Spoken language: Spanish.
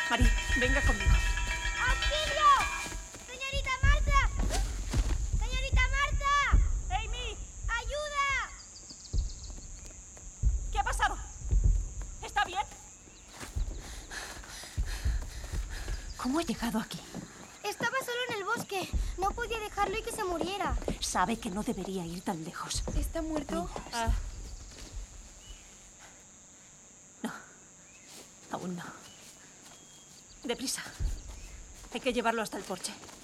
Marie, venga conmigo. ¡Auxilio! ¡Señorita Marta! ¡Señorita Marta! ¡Amy! ¡Ayuda! ¿Qué ha pasado? ¿Está bien? ¿Cómo ha llegado aquí? Estaba solo en el bosque. No podía dejarlo y que se muriera. Sabe que no debería ir tan lejos. ¿Está muerto? No. Aún no. Deprisa. Hay que llevarlo hasta el porche.